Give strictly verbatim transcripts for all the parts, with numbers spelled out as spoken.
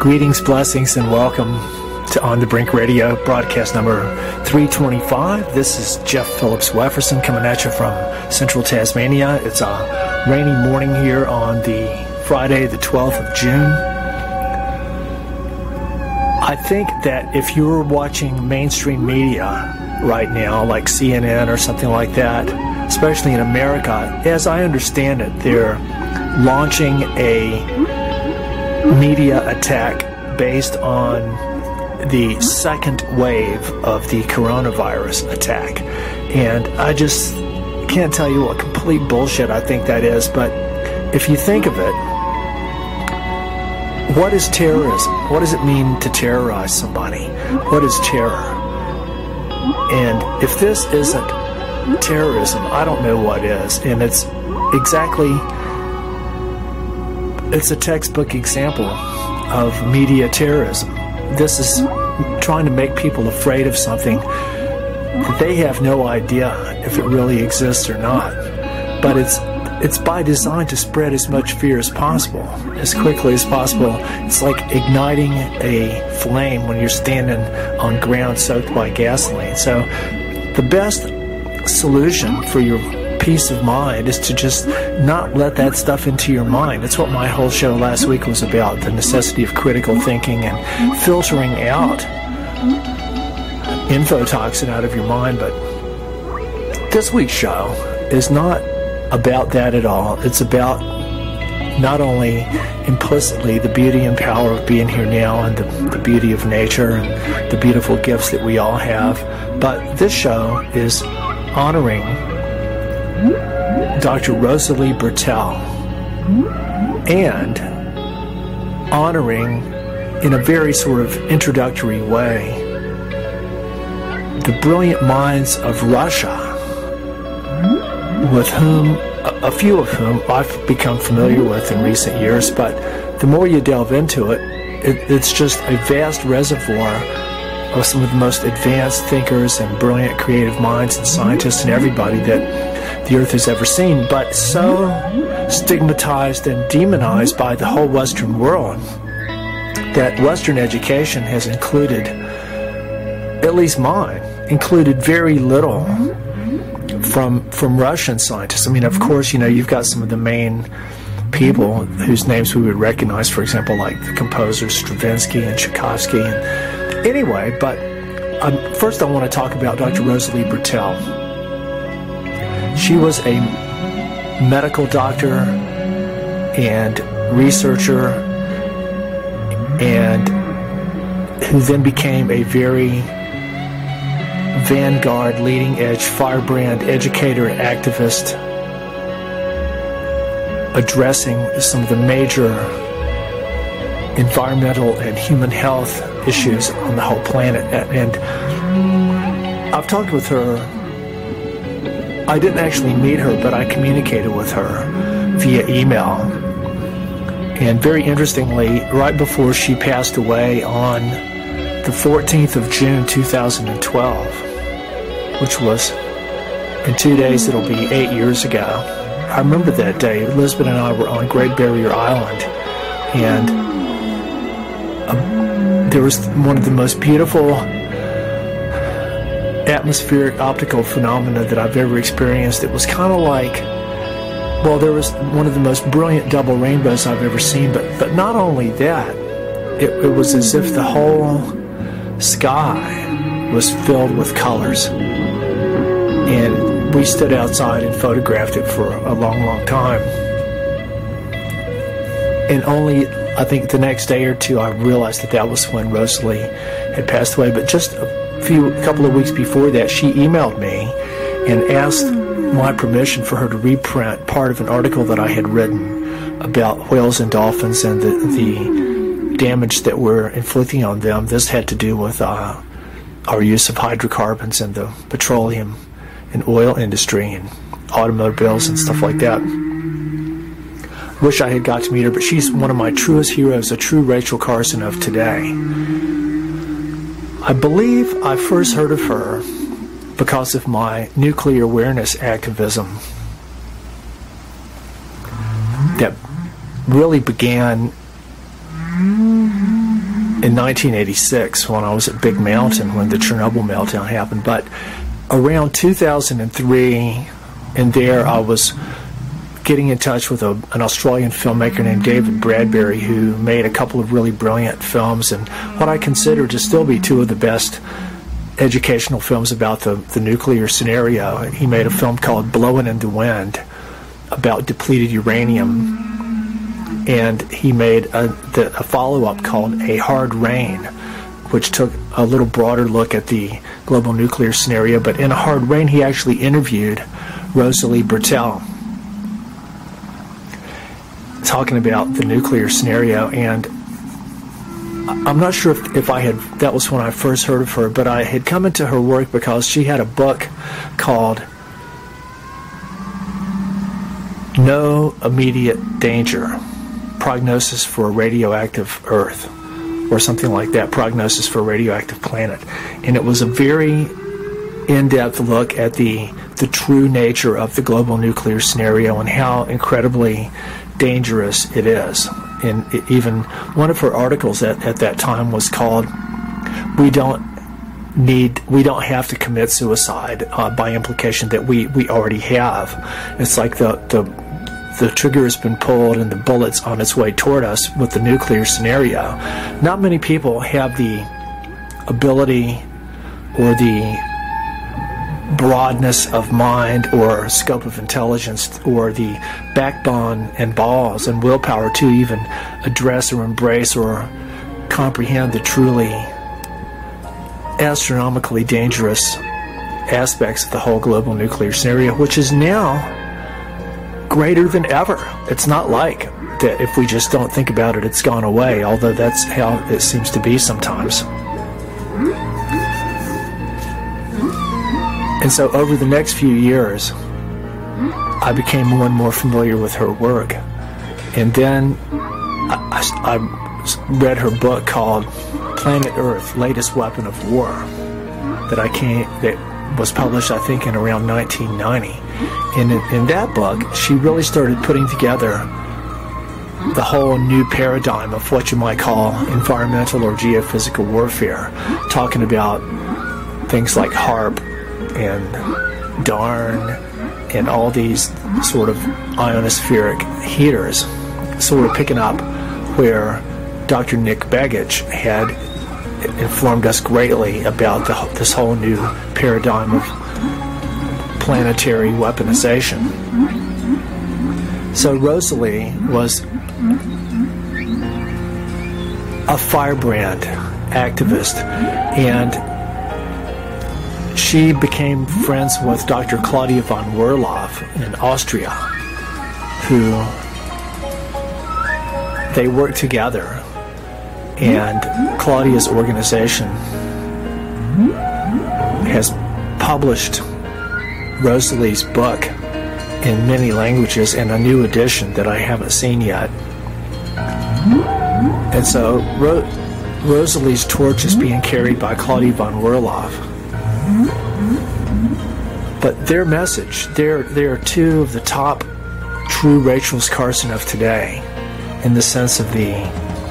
Greetings, blessings, and welcome to On the Brink Radio, broadcast number three twenty-five. This is Jeff Phillips Wefferson coming at you from central Tasmania. It's a rainy morning here on the Friday, the twelfth of June. I think that if you're watching mainstream media right now, like C N N or something like that, especially in America, as I understand it, they're launching a media attack based on the second wave of the coronavirus attack. And I just can't tell you what complete bullshit I think that is, but if you think of it, what is terrorism? What does it mean to terrorize somebody? What is terror? And if this isn't terrorism, I don't know what is. And it's exactly, it's a textbook example of media terrorism. This is trying to make people afraid of something that they have no idea if it really exists or not. But it's it's by design to spread as much fear as possible, as quickly as possible. It's like igniting a flame when you're standing on ground soaked by gasoline. So the best solution for your peace of mind is to just not let that stuff into your mind. That's what my whole show last week was about, the necessity of critical thinking and filtering out infotoxin out of your mind. But this week's show is not about that at all. It's about not only implicitly the beauty and power of being here now and the, the beauty of nature and the beautiful gifts that we all have, but this show is honoring Doctor Rosalie Bertell and honoring, in a very sort of introductory way, the brilliant minds of Russia, with whom, a, a few of whom I've become familiar with in recent years, but the more you delve into it, it it's just a vast reservoir of some of the most advanced thinkers and brilliant creative minds and scientists and everybody that the earth has ever seen, but so stigmatized and demonized by the whole Western world that Western education has included, at least mine, included very little from from Russian scientists. I mean, of course, you know, you've got some of the main people whose names we would recognize, for example, like the composers Stravinsky and Tchaikovsky. And anyway, but um, first I want to talk about Doctor Rosalie Bertell. She was a medical doctor and researcher, and who then became a very vanguard, leading-edge, firebrand educator and activist, addressing some of the major environmental and human health issues on the whole planet. And I've talked with her. I didn't actually meet her, but I communicated with her via email. And very interestingly, right before she passed away on the fourteenth of June two thousand twelve, which was in two days, it'll be eight years ago. I remember that day. Elizabeth and I were on Great Barrier Island, and um, there was one of the most beautiful atmospheric optical phenomena that I've ever experienced. It was kind of like, well, there was one of the most brilliant double rainbows I've ever seen, but but not only that, it, it was as if the whole sky was filled with colors. And we stood outside and photographed it for a long, long time. And only, I think, the next day or two, I realized that that was when Rosalie had passed away. But just a few, a couple of weeks before that, she emailed me and asked my permission for her to reprint part of an article that I had written about whales and dolphins and the, the damage that we're inflicting on them. This had to do with uh, our use of hydrocarbons and the petroleum and oil industry and automobiles and stuff like that. Wish I had got to meet her, but she's one of my truest heroes, a true Rachel Carson of today. I believe I first heard of her because of my nuclear awareness activism that really began in nineteen eighty-six when I was at Big Mountain when the Chernobyl meltdown happened. But around two thousand three, and there I was getting in touch with a, an Australian filmmaker named David Bradbury, who made a couple of really brilliant films, and what I consider to still be two of the best educational films about the, the nuclear scenario. He made a film called Blowin' in the Wind about depleted uranium, and he made a, the, a follow-up called A Hard Rain, which took a little broader look at the global nuclear scenario. But in A Hard Rain, he actually interviewed Rosalie Bertell, talking about the nuclear scenario. And I'm not sure if, if I had, that was when I first heard of her, but I had come into her work because she had a book called No Immediate Danger, Prognosis for a Radioactive Earth, or something like that, Prognosis for a Radioactive Planet. And it was a very in-depth look at the, the true nature of the global nuclear scenario and how incredibly dangerous it is. And it, even one of her articles at, at that time was called "We Don't Need, We Don't Have to Commit Suicide," uh, by implication that we, we already have. It's like the, the the trigger has been pulled and the bullet's on its way toward us with the nuclear scenario. Not many people have the ability or the broadness of mind or scope of intelligence or the backbone and balls and willpower to even address or embrace or comprehend the truly astronomically dangerous aspects of the whole global nuclear scenario, which is now greater than ever. It's not like that if we just don't think about it, it's gone away, although that's how it seems to be sometimes. And so over the next few years, I became more and more familiar with her work. And then I, I, I read her book called Planet Earth, Latest Weapon of War, that I came, that was published, I think, in around nineteen ninety. And in, in that book, she really started putting together the whole new paradigm of what you might call environmental or geophysical warfare, talking about things like HAARP and DARN and all these sort of ionospheric heaters, sort of picking up where Doctor Nick Begich had informed us greatly about the, this whole new paradigm of planetary weaponization. So Rosalie was a firebrand activist, and she became friends with Doctor Claudia von Werloff in Austria, who they worked together, and Claudia's organization has published Rosalie's book in many languages and a new edition that I haven't seen yet. And so Ro- Rosalie's torch is being carried by Claudia von Werloff. But their message, they're, they're two of the top true Rachels Carson of today in the sense of the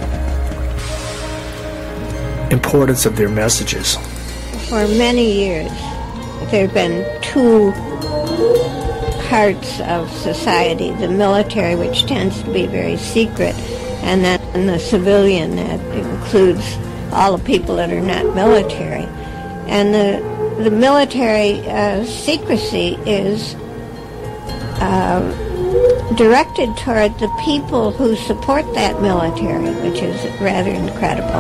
importance of their messages. For many years, there have been two parts of society, the military, which tends to be very secret, and then the civilian, that includes all the people that are not military. And the the military uh, secrecy is uh, directed toward the people who support that military, which is rather incredible.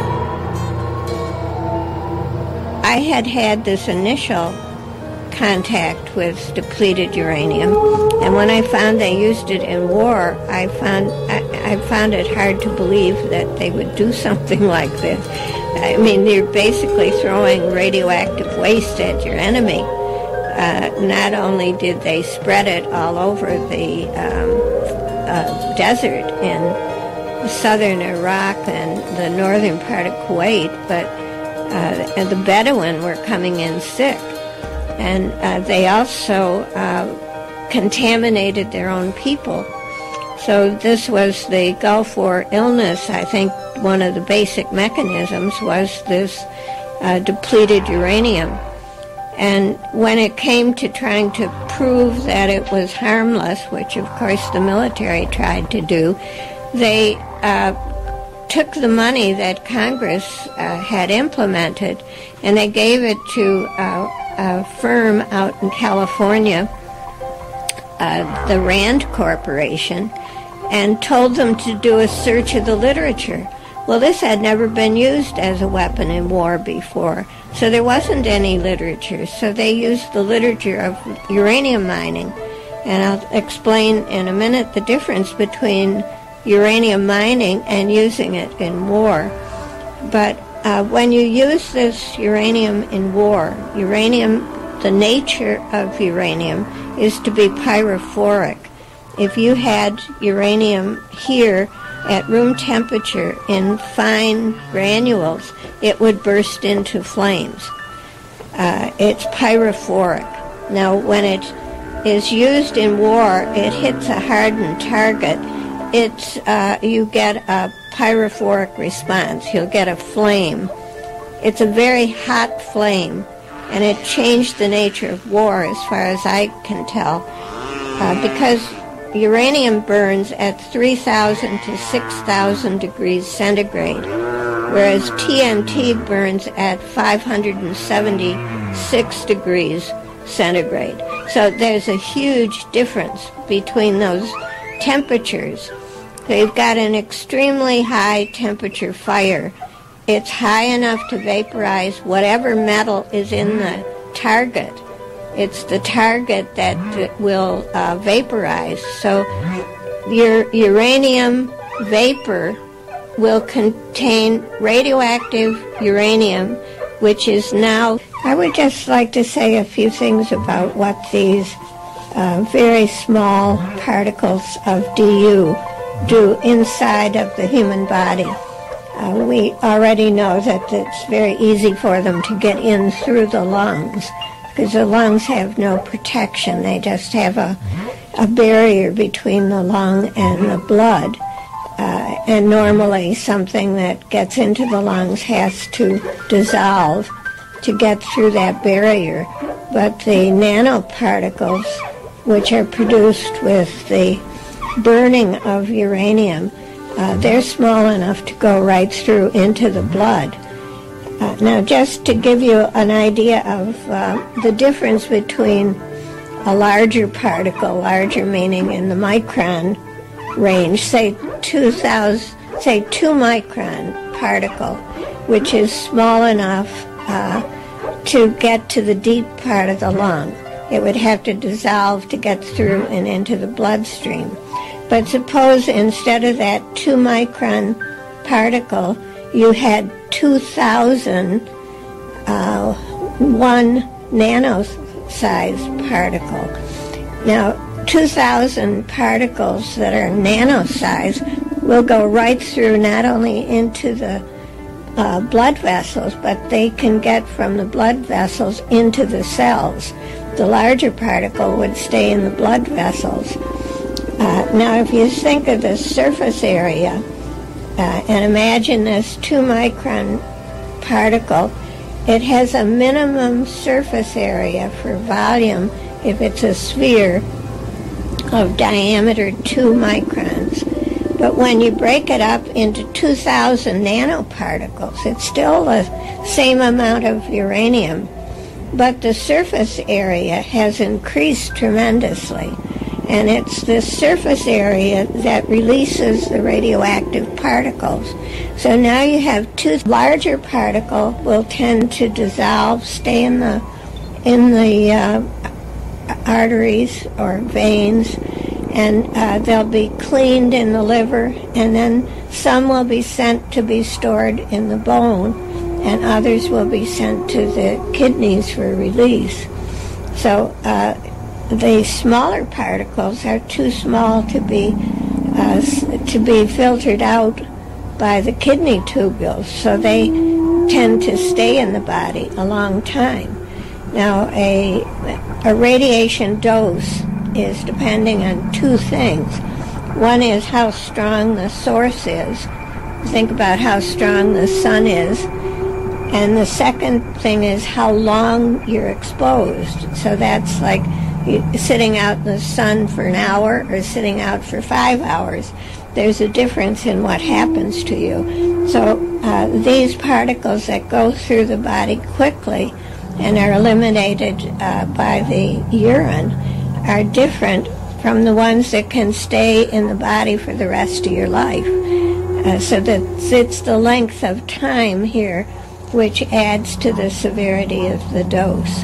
I had had this initial contact with depleted uranium, and when I found they used it in war, I found I, I found it hard to believe that they would do something like this. I mean, you're basically throwing radioactive waste at your enemy. Uh, not only did they spread it all over the um, uh, desert in southern Iraq and the northern part of Kuwait, but uh, and the Bedouin were coming in sick. And uh, they also uh, contaminated their own people So this was the Gulf War illness. I think one of the basic mechanisms was this uh, depleted uranium. And when it came to trying to prove that it was harmless, which of course the military tried to do, they uh, took the money that Congress uh, had implemented and they gave it to uh, a firm out in California, uh, the Rand Corporation, and told them to do a search of the literature. Well, this had never been used as a weapon in war before, so there wasn't any literature. So they used the literature of uranium mining. And I'll explain in a minute the difference between uranium mining and using it in war. But uh, when you use this uranium in war, uranium, the nature of uranium is to be pyrophoric. If you had uranium here at room temperature in fine granules, it would burst into flames. Uh, it's pyrophoric. Now, when it is used in war, it hits a hardened target. It's uh, you get a pyrophoric response. You'll get a flame. It's a very hot flame, and it changed the nature of war as far as I can tell, uh, because uranium burns at three thousand to six thousand degrees centigrade, whereas T N T burns at five hundred seventy-six degrees centigrade. So there's a huge difference between those temperatures. So you've got an extremely high temperature fire. It's high enough to vaporize whatever metal is in the target. It's the target that will uh, vaporize. So your uranium vapor will contain radioactive uranium, which is now... I would just like to say a few things about what these uh, very small particles of D U do inside of the human body. Uh, we already know that it's very easy for them to get in through the lungs, because the lungs have no protection. They just have a, a barrier between the lung and the blood. Uh, and normally something that gets into the lungs has to dissolve to get through that barrier. But the nanoparticles, which are produced with the burning of uranium, uh, they're small enough to go right through into the blood. Uh, now, just to give you an idea of uh, the difference between a larger particle, larger meaning in the micron range, say two thousand, say two micron particle, which is small enough uh, to get to the deep part of the lung. It would have to dissolve to get through and into the bloodstream. But suppose instead of that two micron particle, you had two thousand uh, one nano-sized particle. Now, two thousand particles that are nano-sized will go right through not only into the uh, blood vessels, but they can get from the blood vessels into the cells. The larger particle would stay in the blood vessels. Uh, now, if you think of the surface area, uh, and imagine this two micron particle, it has a minimum surface area for volume, if it's a sphere, of diameter two microns. But when you break it up into two thousand nanoparticles, it's still the same amount of uranium, but the surface area has increased tremendously. And it's this surface area that releases the radioactive particles. So now you have two larger particle will tend to dissolve, stay in the in the uh, arteries or veins, and uh, they'll be cleaned in the liver, and then some will be sent to be stored in the bone, and others will be sent to the kidneys for release. So uh, the smaller particles are too small to be uh, to be filtered out by the kidney tubules, so they tend to stay in the body a long time. Now, a, a radiation dose is depending on two things. One is how strong the source is. Think about how strong the sun is. And the second thing is how long you're exposed. So that's like sitting out in the sun for an hour or sitting out for five hours. There's a difference in what happens to you. So uh, these particles that go through the body quickly and are eliminated uh, by the urine are different from the ones that can stay in the body for the rest of your life. Uh, so that it's the length of time here which adds to the severity of the dose.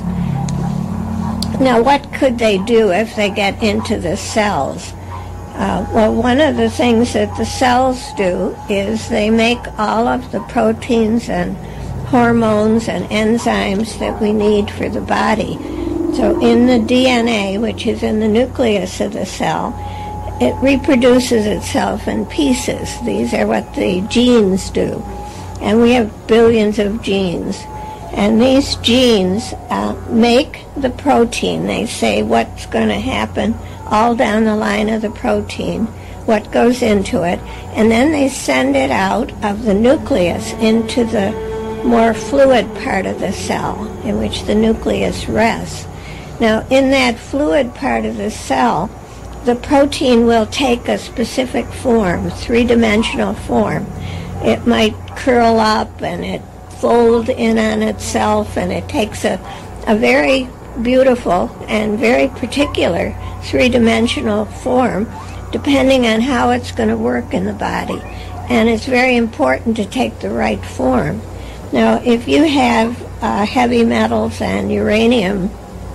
Now, what could they do if they get into the cells? Uh, well, one of the things that the cells do is they make all of the proteins and hormones and enzymes that we need for the body. So in the D N A, which is in the nucleus of the cell, it reproduces itself in pieces. These are what the genes do. And we have billions of genes. And these genes uh, make the protein. They say what's going to happen all down the line of the protein, what goes into it, and then they send it out of the nucleus into the more fluid part of the cell in which the nucleus rests. Now, in that fluid part of the cell, the protein will take a specific form, three-dimensional form. It might curl up and it fold in on itself, and it takes a, a very beautiful and very particular three-dimensional form depending on how it's going to work in the body. And it's very important to take the right form. Now, if you have uh, heavy metals and uranium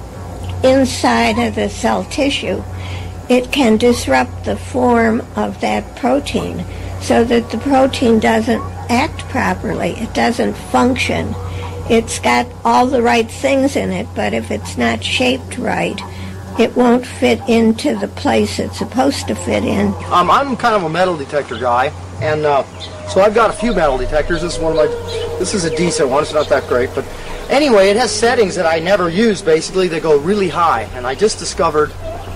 inside of the cell tissue, it can disrupt the form of that protein so that the protein doesn't act properly. It doesn't function. It's got all the right things in it, but if it's not shaped right, it won't fit into the place it's supposed to fit in. Um, I'm kind of a metal detector guy, and uh, so I've got a few metal detectors. This is one of my, this is a decent one. It's not that great, but anyway, it has settings that I never use. Basically, they go really high, and I just discovered,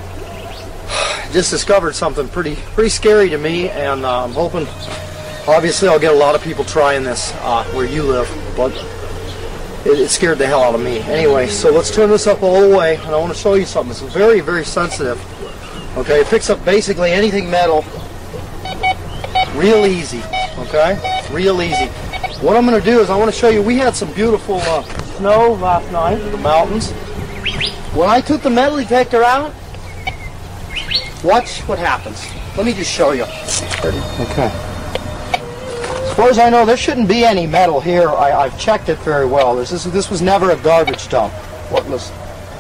just discovered something pretty, pretty scary to me, and uh, I'm hoping, obviously, I'll get a lot of people trying this uh, where you live, but it, it scared the hell out of me. Anyway, so let's turn this up all the way, and I want to show you something. It's very, very sensitive. Okay, it picks up basically anything metal real easy. Okay, real easy. What I'm going to do is I want to show you, we had some beautiful uh, snow last night in the mountains. When I took the metal detector out, watch what happens. Let me just show you. Okay. As far as I know, there shouldn't be any metal here. I, I've checked it very well. This, is, this was never a garbage dump. What was...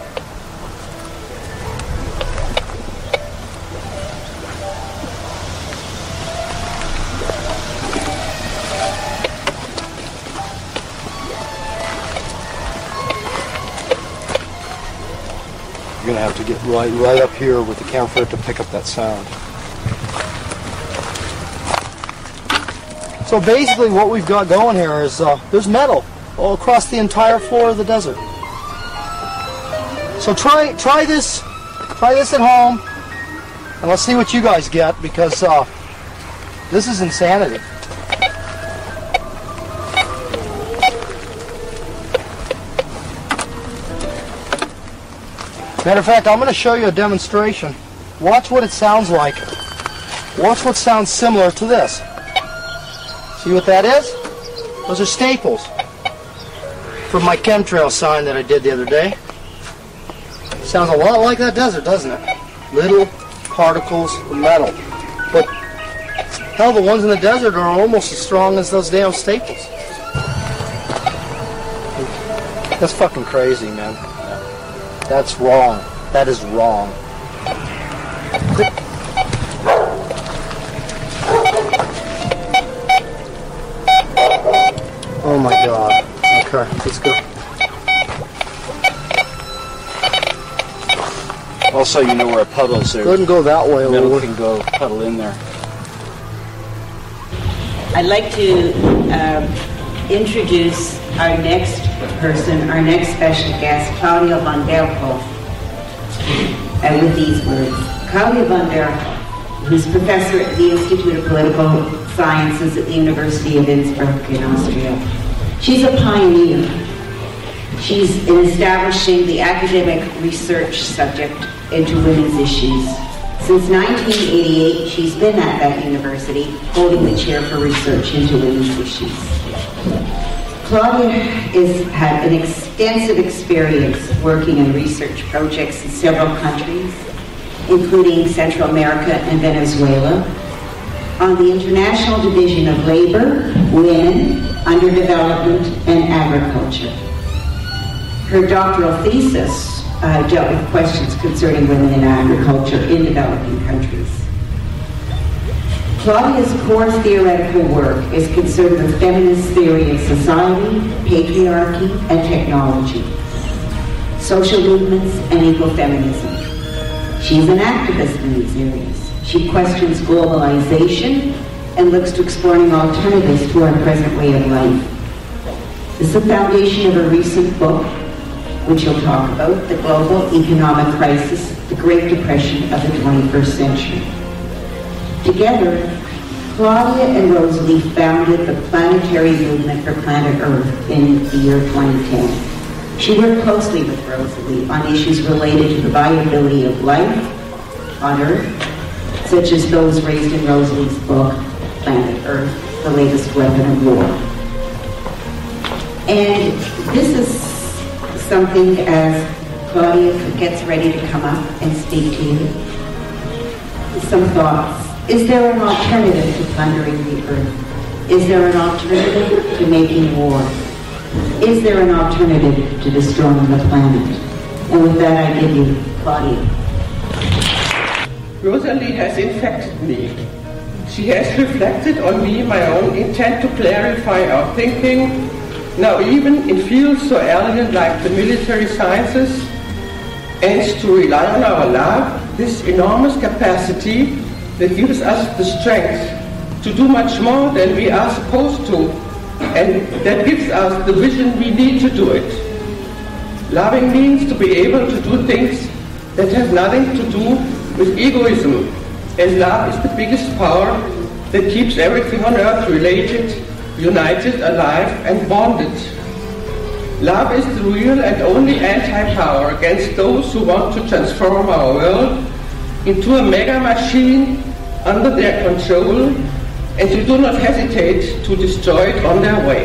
You're going to have to get right, right up here with the camera for it to pick up that sound. So basically what we've got going here is uh, there's metal all across the entire floor of the desert. So try try this try this at home, and let's see what you guys get, because uh, this is insanity. Matter of fact, I'm going to show you a demonstration. Watch what it sounds like. Watch what sounds similar to this. See what that is? Those are staples from my chemtrail sign that I did the other day. Sounds a lot like that desert, doesn't it? Little particles of metal. But hell, the ones in the desert are almost as strong as those damn staples. That's fucking crazy, man. That's wrong. That is wrong. Oh my God. Okay, let's go. Also, you know where puddles are. Go ahead and go that way a little. Metal can go puddle in there. I'd like to um, introduce our next person, our next special guest, Claudia von Berghoff, and with these words. Claudia von Berghoff who's professor at the Institute of Political Sciences at the University of Innsbruck in Austria. She's a pioneer. She's in establishing the academic research subject into women's issues. Since nineteen eighty-eight, she's been at that university, holding the chair for research into women's issues. Claudia has had an extensive experience working in research projects in several countries, including Central America and Venezuela, on the International Division of Labor, Women, Underdevelopment, and Agriculture. Her doctoral thesis uh, dealt with questions concerning women in agriculture in developing countries. Claudia's core theoretical work is concerned with feminist theory of society, patriarchy, and technology, social movements, and ecofeminism. She's an activist in these areas. She questions globalization and looks to exploring alternatives to our present way of life. This is the foundation of a recent book, which you'll talk about, The Global Economic Crisis, the Great Depression of the twenty-first century. Together, Claudia and Rosalie founded the Planetary Movement for Planet Earth in the year twenty ten. She worked closely with Rosalie on issues related to the viability of life on Earth, such as those raised in Rosalie's book, Planet Earth, the latest weapon of war. And this is something, as Claudia gets ready to come up and speak to you, some thoughts. Is there an alternative to plundering the earth? Is there an alternative to making war? Is there an alternative to destroying the planet? And with that, I give you Claudia. Rosalie has infected me. She has reflected on me my own intent to clarify our thinking, now even in fields so alien like the military sciences, and to rely on our love, this enormous capacity that gives us the strength to do much more than we are supposed to, and that gives us the vision we need to do it. Loving means to be able to do things that have nothing to do with egoism, and love is the biggest power that keeps everything on earth related, united, alive, and bonded. Love is the real and only anti-power against those who want to transform our world into a mega machine under their control, and who do not hesitate to destroy it on their way.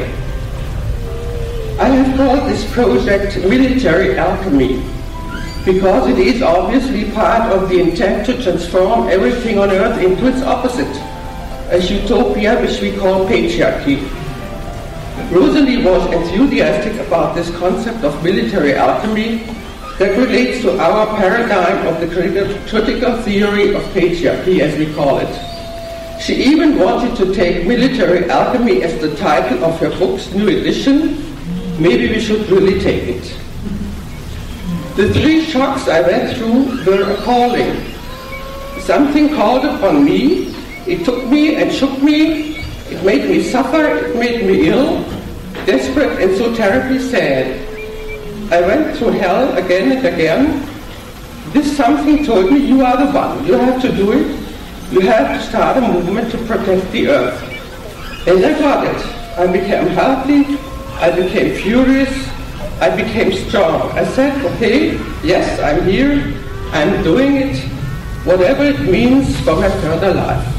I have called this project Military Alchemy, because it is obviously part of the intent to transform everything on earth into its opposite, a utopia which we call patriarchy. Rosalie was enthusiastic about this concept of military alchemy that relates to our paradigm of the critical theory of patriarchy, as we call it. She even wanted to take military alchemy as the title of her book's new edition. Maybe we should really take it. The three shocks I went through were appalling. Something called upon me, it took me and shook me, it made me suffer, it made me ill, desperate and so terribly sad. I went through hell again and again. This something told me, you are the one, you have to do it, you have to start a movement to protect the earth. And I got it. I became healthy, I became furious, I became strong. I said, okay, yes, I'm here, I'm doing it, whatever it means for my further life.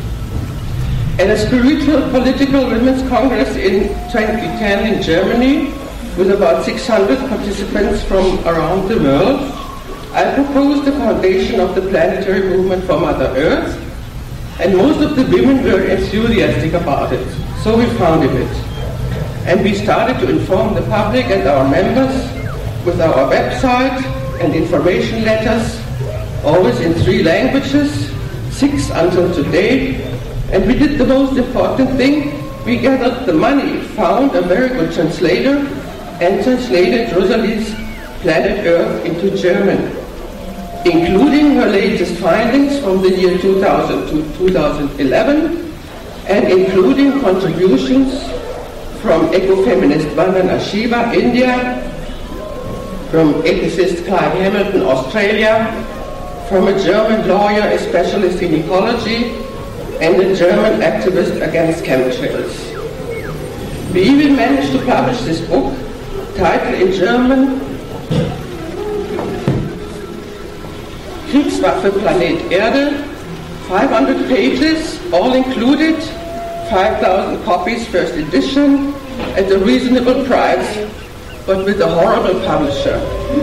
At a spiritual political women's congress in twenty ten in Germany, with about six hundred participants from around the world, I proposed the foundation of the planetary movement for Mother Earth, and most of the women were enthusiastic about it, so we founded it. And we started to inform the public and our members with our website and information letters, always in three languages, six until today. And we did the most important thing. We gathered the money, found a very good translator, and translated Rosalie's Planet Earth into German, including her latest findings from the year two thousand to two thousand eleven, and including contributions from ecofeminist Vandana Shiva, India, from ethicist Clive Hamilton, Australia, from a German lawyer, a specialist in ecology, and a German activist against chemtrails. We even managed to publish this book, titled in German, Kriegswaffe Planet Erde, five hundred pages, all included, five thousand copies, first edition, at a reasonable price, but with a horrible publisher.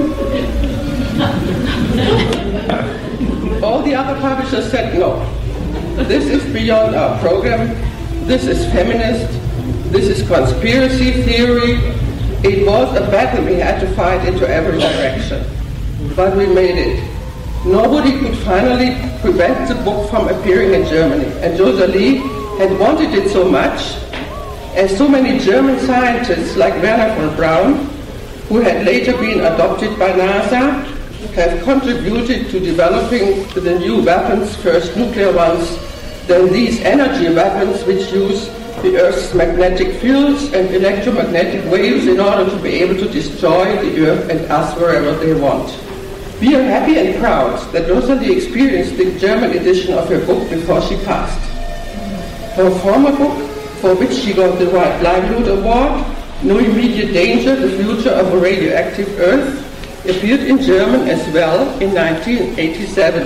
All the other publishers said no. This is beyond our program. This is feminist. This is conspiracy theory. It was a battle we had to fight into every direction. But we made it. Nobody could finally prevent the book from appearing in Germany. And Rosalie had wanted it so much, as so many German scientists like Werner von Braun, who had later been adopted by NASA, have contributed to developing the new weapons, first nuclear ones, then these energy weapons which use the Earth's magnetic fields and electromagnetic waves in order to be able to destroy the Earth and us wherever they want. We are happy and proud that Rosalie experienced the German edition of her book before she passed. Her former book, for which she got the Right Livelihood Award, No Immediate Danger, The Future of a Radioactive Earth, appeared in German as well in nineteen eighty-seven.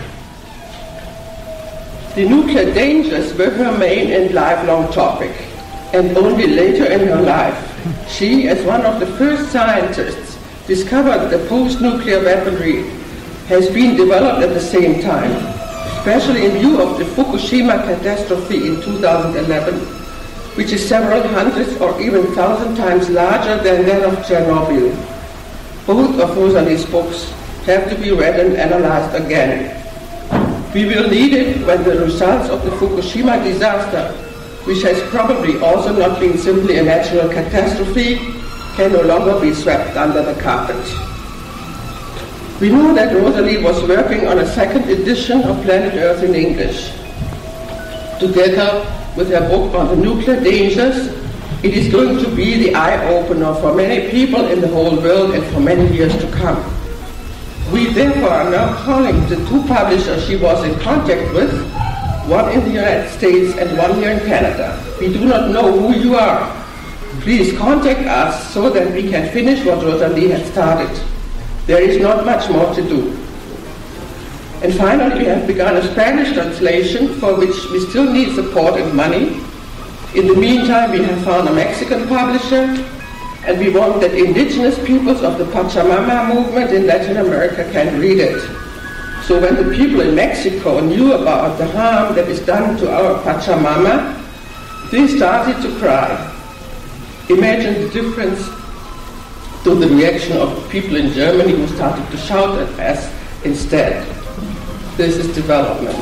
The nuclear dangers were her main and lifelong topic, and only later in her life, she, as one of the first scientists, discovered that post-nuclear weaponry has been developed at the same time, especially in view of the Fukushima catastrophe in two thousand eleven, which is several hundreds or even thousand times larger than that of Chernobyl. Both of Rosalie's books have to be read and analyzed again. We will need it when the results of the Fukushima disaster, which has probably also not been simply a natural catastrophe, can no longer be swept under the carpet. We know that Rosalie was working on a second edition of Planet Earth in English. Together with her book on the nuclear dangers, it is going to be the eye-opener for many people in the whole world and for many years to come. We therefore are now calling the two publishers she was in contact with, one in the United States and one here in Canada. We do not know who you are. Please contact us so that we can finish what Rosalie had started. There is not much more to do. And finally, we have begun a Spanish translation for which we still need support and money. In the meantime, we have found a Mexican publisher, and we want that indigenous peoples of the Pachamama movement in Latin America can read it. So when the people in Mexico knew about the harm that is done to our Pachamama, they started to cry. Imagine the difference to the reaction of people in Germany who started to shout at us instead. This is development.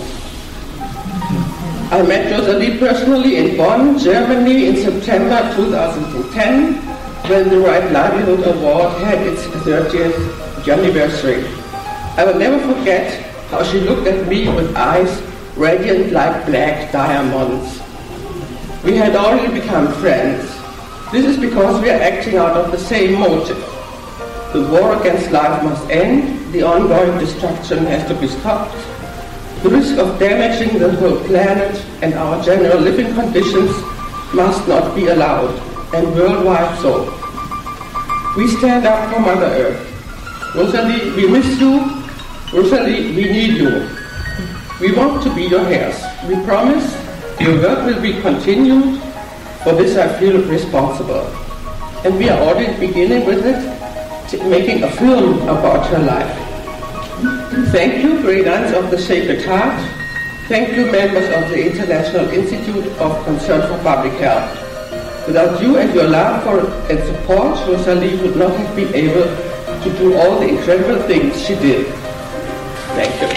I met Rosalie personally in Bonn, Germany in September two thousand ten, when the Right Livelihood Award had its thirtieth anniversary. I will never forget how she looked at me with eyes radiant like black diamonds. We had already become friends. This is because we are acting out of the same motive. The war against life must end, the ongoing destruction has to be stopped, the risk of damaging the whole planet and our general living conditions must not be allowed, and worldwide so. We stand up for Mother Earth. Rosalie, we miss you. Rosalie, we need you. We want to be your heirs. We promise your work will be continued. For this I feel responsible. And we are already beginning with it, making a film about her life. Thank you, Great Nuns of the Sacred Heart. Thank you, members of the International Institute of Concern for Public Health. Without you and your love for and support, Rosalie would not have been able to do all the incredible things she did. Thank you.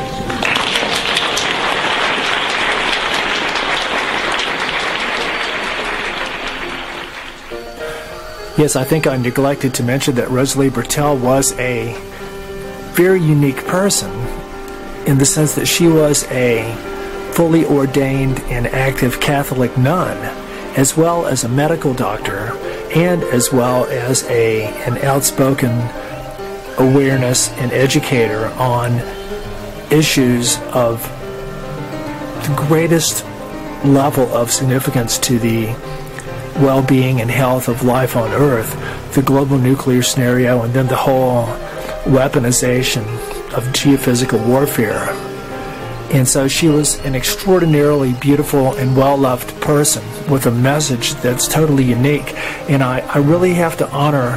Yes, I think I neglected to mention that Rosalie Bertell was a very unique person in the sense that she was a fully ordained and active Catholic nun, as well as a medical doctor, and as well as a an outspoken awareness and educator on issues of the greatest level of significance to the well-being and health of life on Earth, the global nuclear scenario, and then the whole weaponization of geophysical warfare. And so she was an extraordinarily beautiful and well-loved person with a message that's totally unique. And I, I really have to honor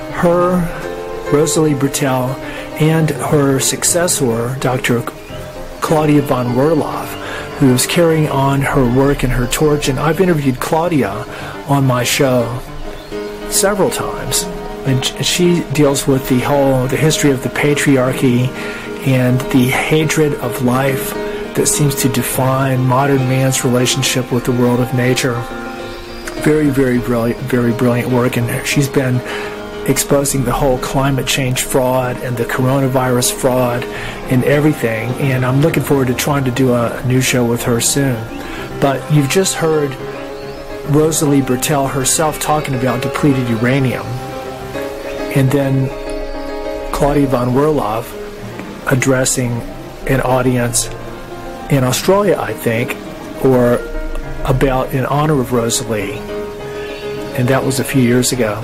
her, Rosalie Bertell, and her successor, Doctor Claudia von Werloff, who is carrying on her work and her torch. And I've interviewed Claudia on my show several times. And she deals with the whole, the history of the patriarchy and the hatred of life that seems to define modern man's relationship with the world of nature. Very, very brilliant, very brilliant work. And she's been exposing the whole climate change fraud and the coronavirus fraud and everything. And I'm looking forward to trying to do a, a new show with her soon. But you've just heard Rosalie Bertell herself talking about depleted uranium. And then Claudia von Werloff addressing an audience in Australia, I think, or about in honor of Rosalie. And that was a few years ago.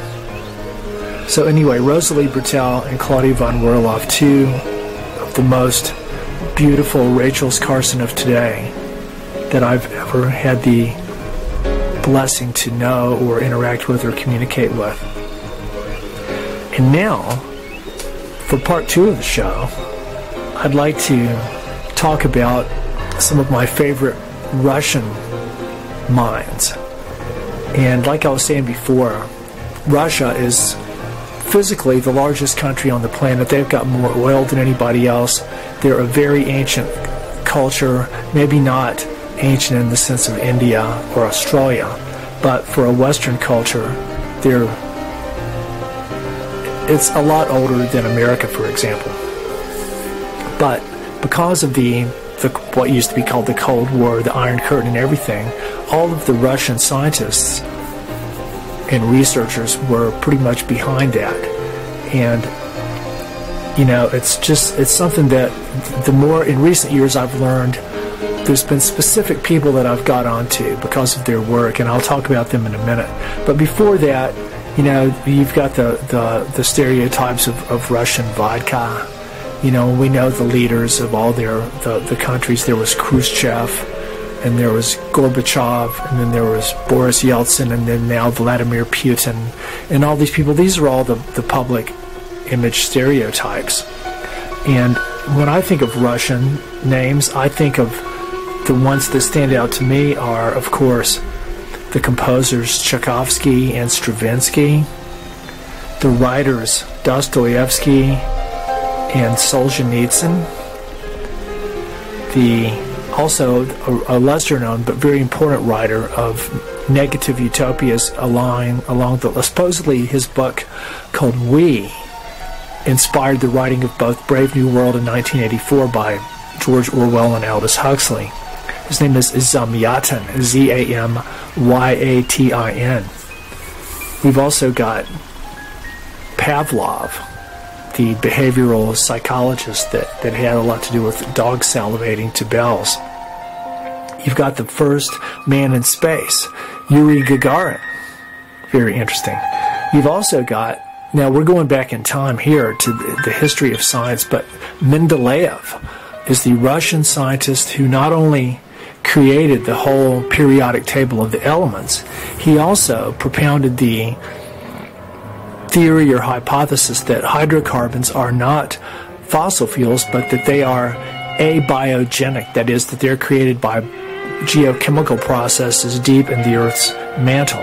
So anyway, Rosalie Bertell and Claudia von Werloff, two of the most beautiful Rachels Carson of today that I've ever had the blessing to know or interact with or communicate with. And now, for part two of the show, I'd like to talk about some of my favorite Russian minds. And like I was saying before, Russia is physically the largest country on the planet. They've got more oil than anybody else. They're a very ancient culture, maybe not ancient in the sense of India or Australia, but for a Western culture, they're it's a lot older than America, for example. But because of the, the what used to be called the Cold War, the Iron Curtain and everything, all of the Russian scientists and researchers were pretty much behind that. And, you know, it's just, it's something that the more in recent years I've learned, there's been specific people that I've got onto because of their work, and I'll talk about them in a minute. But before that, you know, you've got the, the, the stereotypes of, of Russian vodka. You know, we know the leaders of all their the, the countries. There was Khrushchev, and there was Gorbachev, and then there was Boris Yeltsin, and then now Vladimir Putin, and all these people. These are all the, the public image stereotypes. And when I think of Russian names, I think of the ones that stand out to me are, of course, the composers Tchaikovsky and Stravinsky, the writers Dostoevsky and Solzhenitsyn, the also a, a lesser-known but very important writer of negative utopias along, along the, supposedly his book called We inspired the writing of both Brave New World in nineteen eighty-four by George Orwell and Aldous Huxley. His name is Zamyatin, Z A M Y A T I N. We've also got Pavlov, the behavioral psychologist that, that had a lot to do with dogs salivating to bells. You've got the first man in space, Yuri Gagarin. Very interesting. You've also got, now we're going back in time here to the, the history of science, but Mendeleev is the Russian scientist who not only created the whole periodic table of the elements, he also propounded the theory or hypothesis that hydrocarbons are not fossil fuels, but that they are abiogenic, that is, that they're created by geochemical processes deep in the Earth's mantle.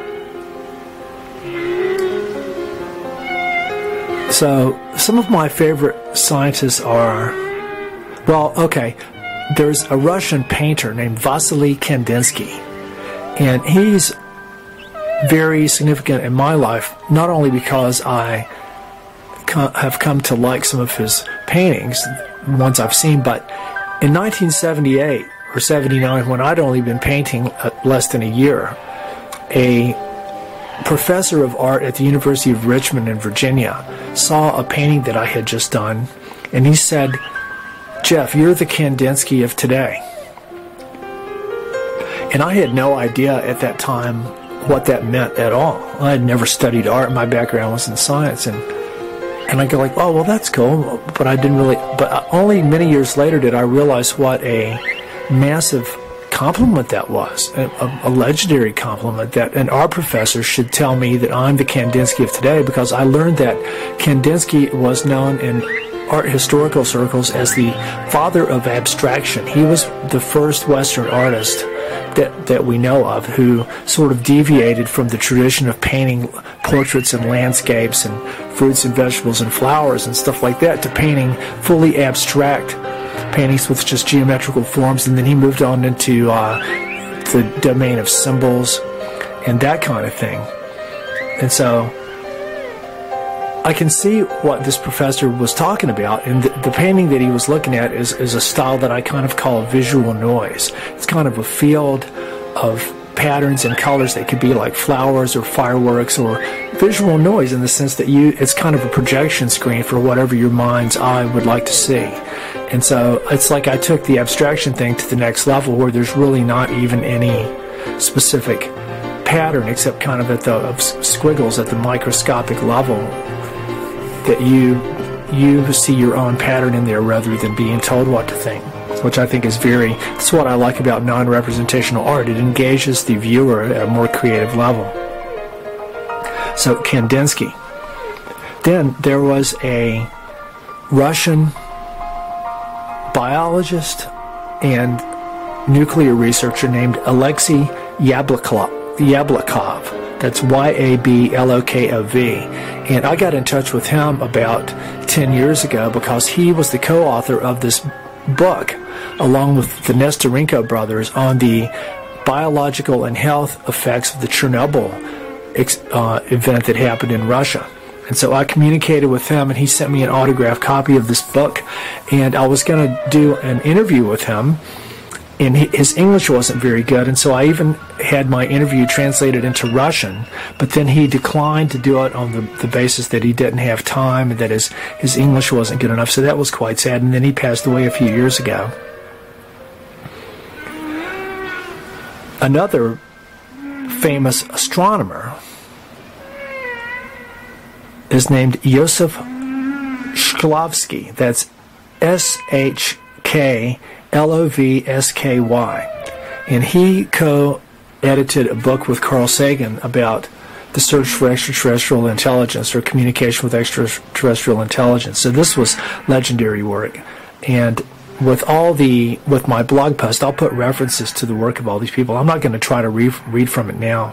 So, some of my favorite scientists are, well, okay, there's a Russian painter named Vasily Kandinsky, and he's very significant in my life, not only because I co- have come to like some of his paintings, ones I've seen, but in nineteen seventy-eight or seventy-nine, when I'd only been painting uh, less than a year, a professor of art at the University of Richmond in Virginia saw a painting that I had just done, and he said, Jeff, you're the Kandinsky of today. And I had no idea at that time what that meant at all. I had never studied art. My background was in science, and and I go like, oh, well, that's cool, but I didn't really. But only many years later did I realize what a massive compliment that was, a, a legendary compliment that an art professor should tell me that I'm the Kandinsky of today, because I learned that Kandinsky was known in art historical circles as the father of abstraction. He was the first Western artist that, that we know of who sort of deviated from the tradition of painting portraits and landscapes and fruits and vegetables and flowers and stuff like that to painting fully abstract paintings with just geometrical forms, and then he moved on into uh, the domain of symbols and that kind of thing. And so I can see what this professor was talking about, and the, the painting that he was looking at is, is a style that I kind of call visual noise. It's kind of a field of patterns and colors that could be like flowers or fireworks, or visual noise in the sense that you it's kind of a projection screen for whatever your mind's eye would like to see. And so it's like I took the abstraction thing to the next level, where there's really not even any specific pattern except kind of at the of squiggles at the microscopic level, that you you see your own pattern in there rather than being told what to think, which I think is very, that's what I like about non-representational art. It engages the viewer at a more creative level. So Kandinsky. Then there was a Russian biologist and nuclear researcher named Alexei Yablokov. Yablokov. That's Y A B L O K O V. And I got in touch with him about ten years ago because he was the co-author of this book, along with the Nestorenko brothers, on the biological and health effects of the Chernobyl uh, event that happened in Russia. And so I communicated with him, and he sent me an autographed copy of this book. And I was going to do an interview with him, and his English wasn't very good, and so I even had my interview translated into Russian, but then he declined to do it on the, the basis that he didn't have time and that his, his English wasn't good enough, so that was quite sad, and then he passed away a few years ago. Another famous astronomer is named Joseph Shklovsky. That's S H K L O V S K Y. And he co-edited a book with Carl Sagan about the search for extraterrestrial intelligence, or communication with extraterrestrial intelligence. So this was legendary work. And with all the, with my blog post, I'll put references to the work of all these people. I'm not going to try to re- read from it now.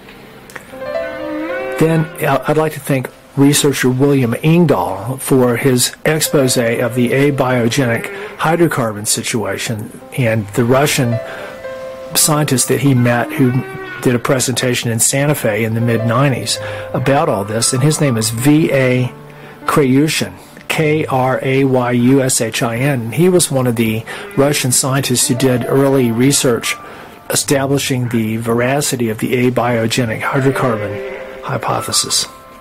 Then I'd like to thank researcher William Engdahl for his expose of the abiogenic hydrocarbon situation, and the Russian scientist that he met who did a presentation in Santa Fe in the mid nineties about all this, and his name is V A Krayushin, K R A Y U S H I N. He was one of the Russian scientists who did early research establishing the veracity of the abiogenic hydrocarbon hypothesis.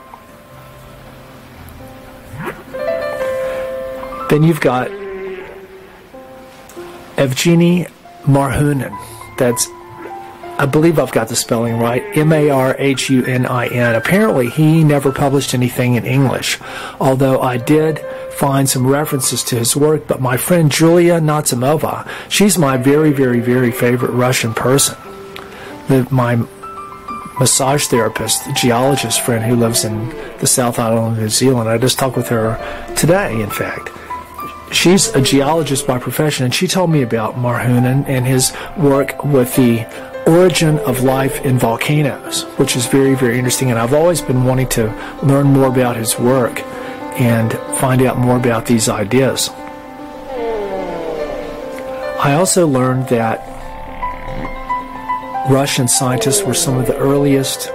Then you've got Evgeny Marhunin. That's, I believe I've got the spelling right, M A R H U N I N. Apparently he never published anything in English, although I did find some references to his work. But my friend Julia Natsimova, she's my very, very, very favorite Russian person. The, my massage therapist, geologist friend who lives in the South Island of New Zealand. I just talked with her today, in fact. She's a geologist by profession, and she told me about Marhunin and his work with the origin of life in volcanoes, which is very, very interesting. And I've always been wanting to learn more about his work and find out more about these ideas. I also learned that Russian scientists were some of the earliest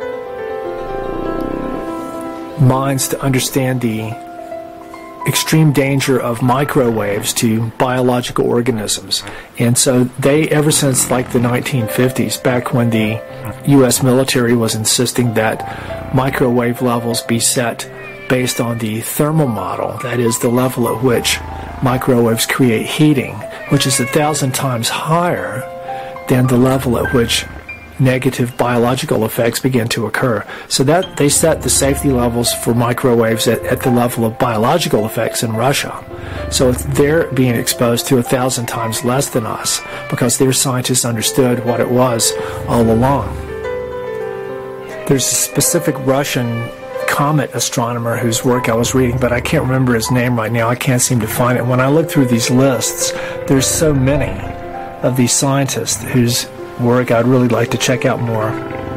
minds to understand the extreme danger of microwaves to biological organisms. And so they, ever since like the nineteen fifties, back when the U S military was insisting that microwave levels be set based on the thermal model, that is the level at which microwaves create heating, which is a thousand times higher than the level at which negative biological effects begin to occur. So that they set the safety levels for microwaves at, at the level of biological effects in Russia. So they're being exposed to a thousand times less than us because their scientists understood what it was all along. There's a specific Russian comet astronomer whose work I was reading, but I can't remember his name right now. I can't seem to find it. When I look through these lists, there's so many of these scientists whose work I'd really like to check out more.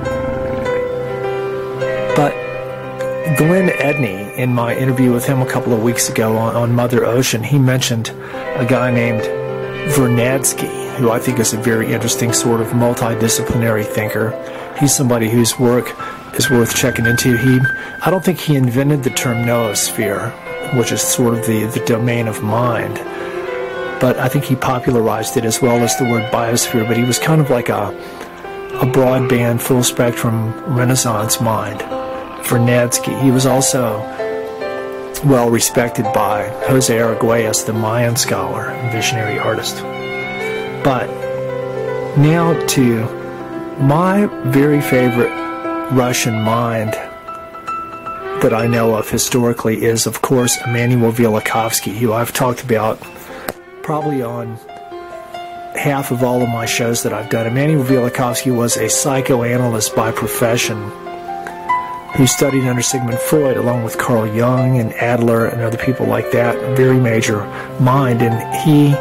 But Glenn Edney, in my interview with him a couple of weeks ago on, on Mother Ocean, he mentioned a guy named Vernadsky, who I think is a very interesting sort of multidisciplinary thinker. He's somebody whose work is worth checking into. He, I don't think he invented the term noosphere, which is sort of the, the domain of mind, but I think he popularized it as well as the word biosphere. But he was kind of like a, a broadband, full-spectrum Renaissance mind. Vernadsky. He was also well respected by Jose Arguelles, the Mayan scholar and visionary artist. But now to my very favorite Russian mind that I know of historically is, of course, Immanuel Velikovsky, who I've talked about probably on half of all of my shows that I've done. Immanuel Velikovsky was a psychoanalyst by profession who studied under Sigmund Freud along with Carl Jung and Adler and other people like that, a very major mind. And he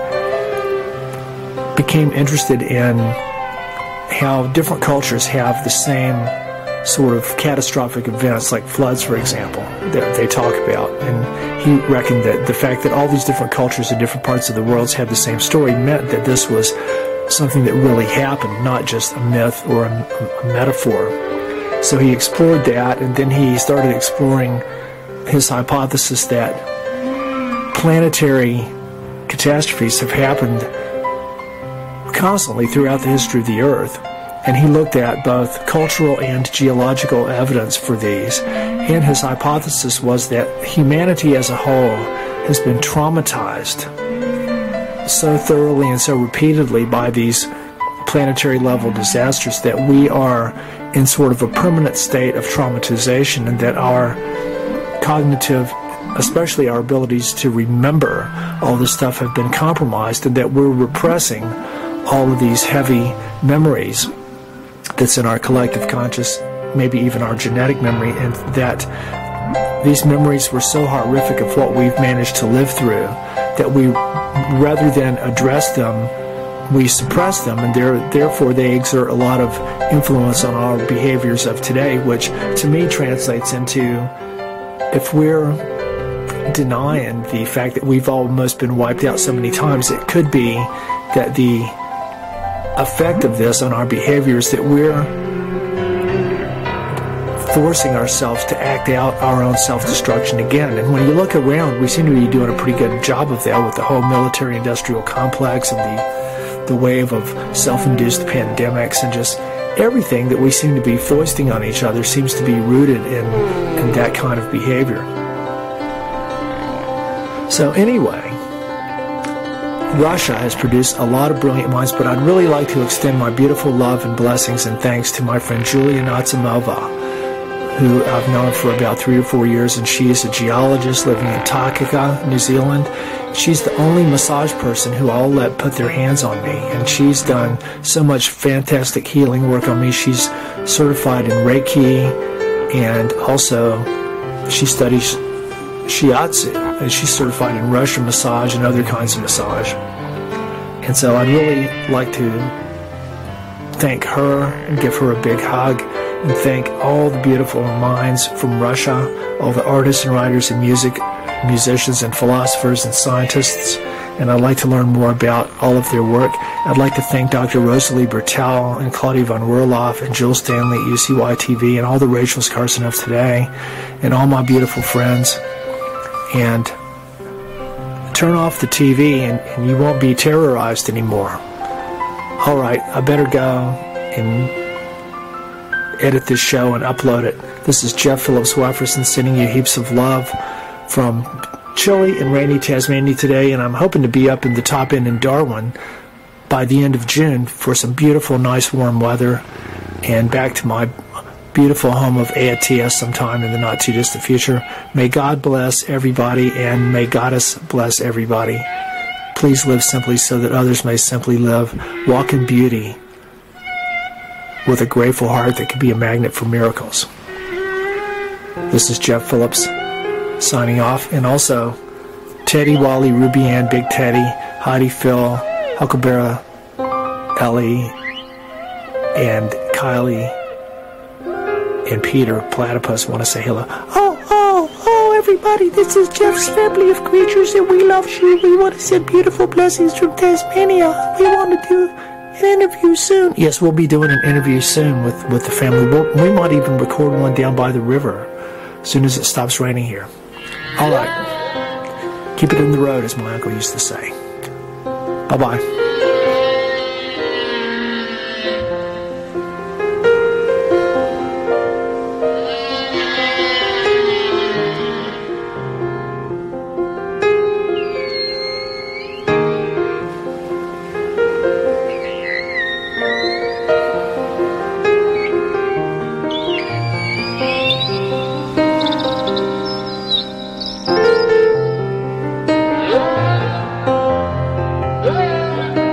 became interested in how different cultures have the same sort of catastrophic events, like floods, for example, that they talk about. And he reckoned that the fact that all these different cultures in different parts of the world had the same story meant that this was something that really happened, not just a myth or a, a metaphor. So he explored that, and then he started exploring his hypothesis that planetary catastrophes have happened constantly throughout the history of the Earth. And he looked at both cultural and geological evidence for these. And his hypothesis was that humanity as a whole has been traumatized so thoroughly and so repeatedly by these planetary level disasters that we are in sort of a permanent state of traumatization, and that our cognitive, especially our abilities to remember all this stuff, have been compromised, and that we're repressing all of these heavy memories that's in our collective conscious, maybe even our genetic memory, and that these memories were so horrific of what we've managed to live through that we, rather than address them, we suppress them, and therefore they exert a lot of influence on our behaviors of today, which to me translates into, if we're denying the fact that we've almost been wiped out so many times, it could be that the effect of this on our behaviors that we're forcing ourselves to act out our own self-destruction again. And when you look around, we seem to be doing a pretty good job of that with the whole military-industrial complex and the the wave of self-induced pandemics, and just everything that we seem to be foisting on each other seems to be rooted in, in that kind of behavior. So anyway, Russia has produced a lot of brilliant minds, but I'd really like to extend my beautiful love and blessings and thanks to my friend Julia Natsimova, who I've known for about three or four years, and she is a geologist living in Takaka, New Zealand. She's the only massage person who I'll let put their hands on me, and she's done so much fantastic healing work on me. She's certified in Reiki, and also she studies shiatsu, and she's certified in Russian massage and other kinds of massage. And so I'd really like to thank her and give her a big hug, and thank all the beautiful minds from Russia, all the artists and writers and music, musicians and philosophers and scientists. And I'd like to learn more about all of their work. I'd like to thank Doctor Rosalie Bertel and Claudia von Werloff and Jill Stanley at U C Y T V and all the Rachels Carson of today and all my beautiful friends. And turn off the T V and, and you won't be terrorized anymore. All right, I better go and edit this show and upload it. This is Jeff Phillips Wefferson sending you heaps of love from chilly and rainy Tasmania today, and I'm hoping to be up in the top end in Darwin by the end of June for some beautiful, nice, warm weather, and back to my beautiful home of A T S sometime in the not-too-distant future. May God bless everybody, and may Goddess bless everybody. Please live simply so that others may simply live. Walk in beauty with a grateful heart that can be a magnet for miracles. This is Jeff Phillips signing off, and also Teddy, Wally, Ruby Ann, Big Teddy, Heidi, Phil, Huckleberry, Ellie, and Kylie, and Peter Platypus want to say hello. Oh, oh, oh, everybody, this is Jeff's family of creatures, and we love you. We want to send beautiful blessings from Tasmania. We want to do an interview soon. Yes, we'll be doing an interview soon with, with the family. We'll, we might even record one down by the river as soon as it stops raining here. All right. Keep it in the road, as my uncle used to say. Bye-bye. Yeah.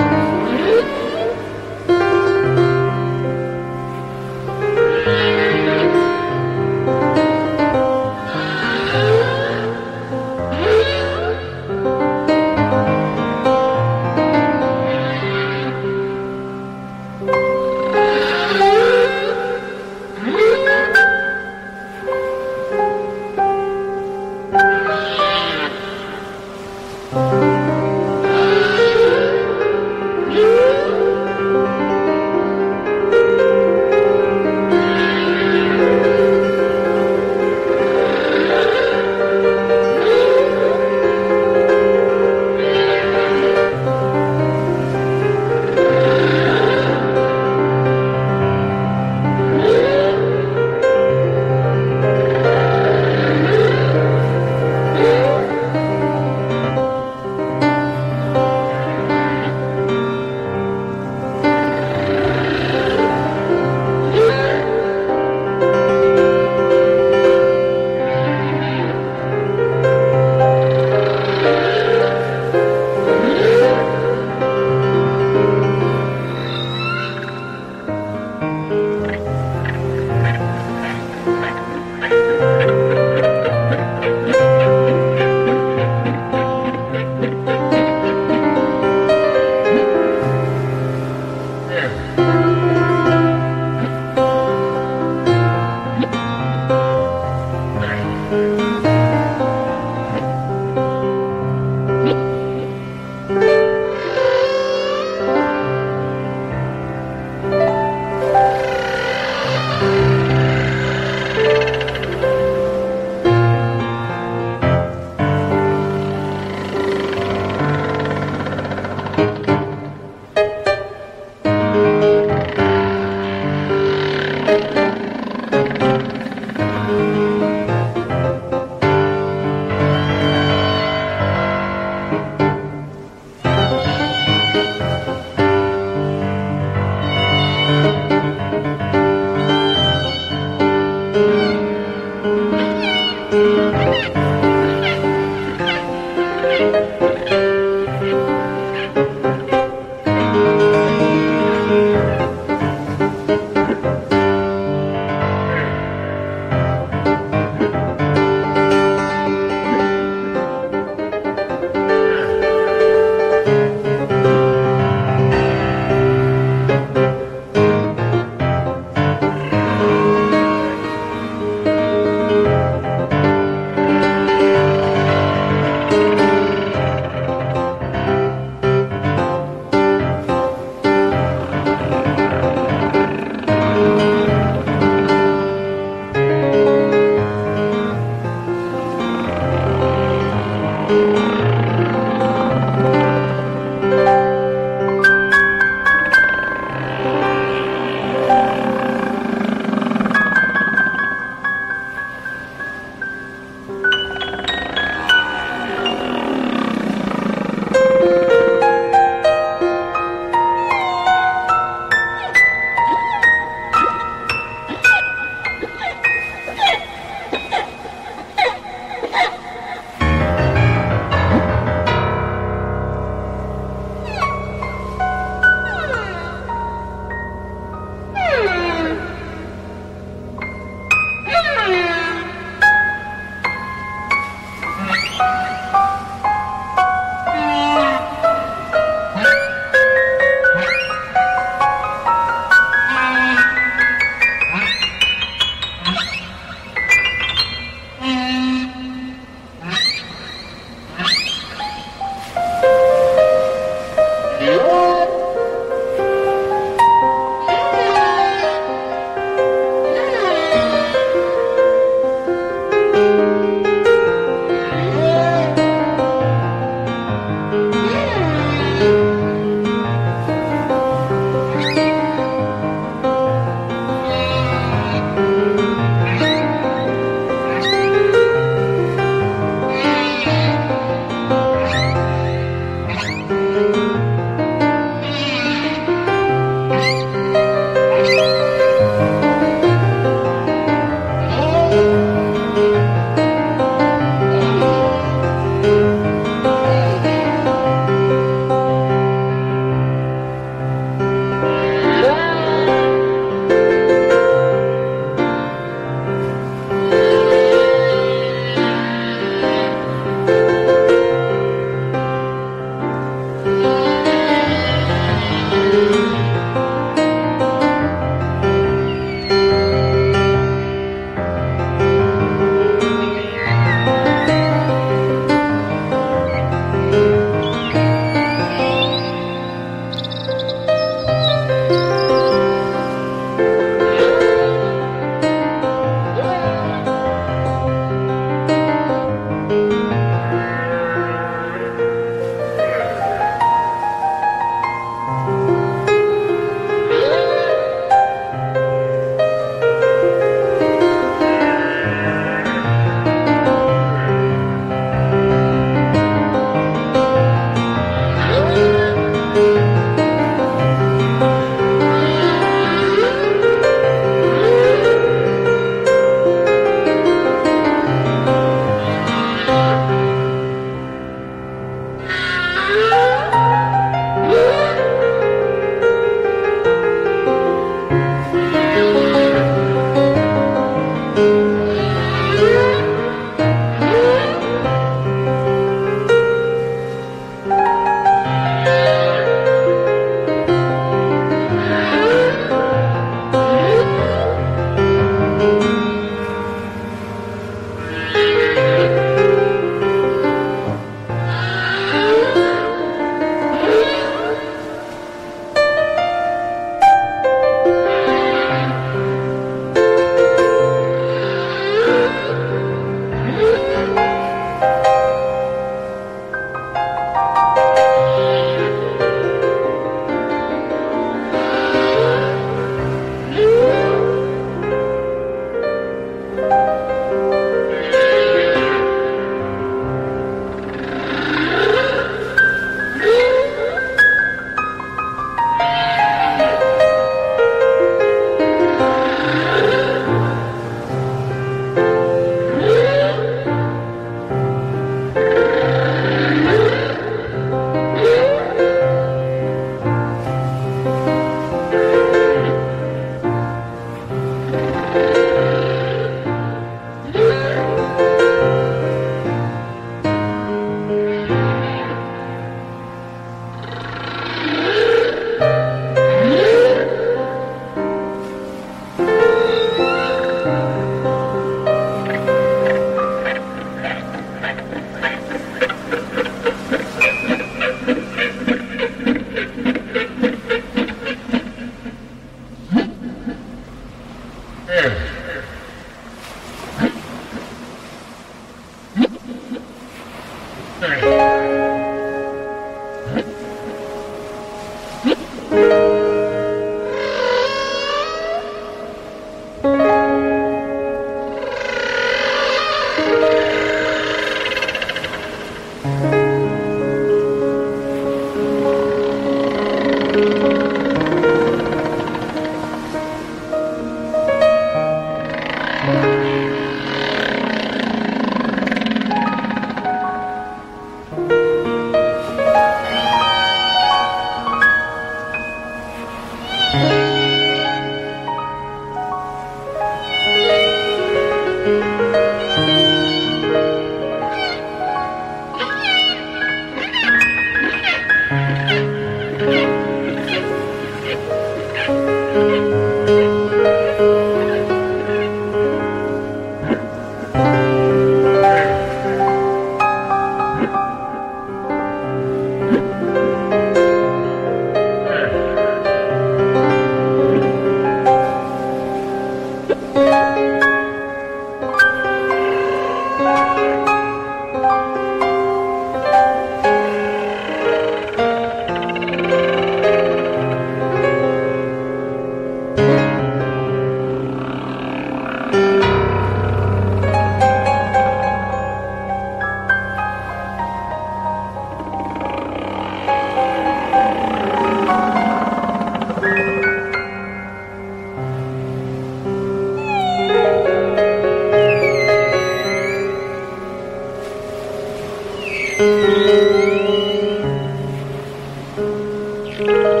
Bye.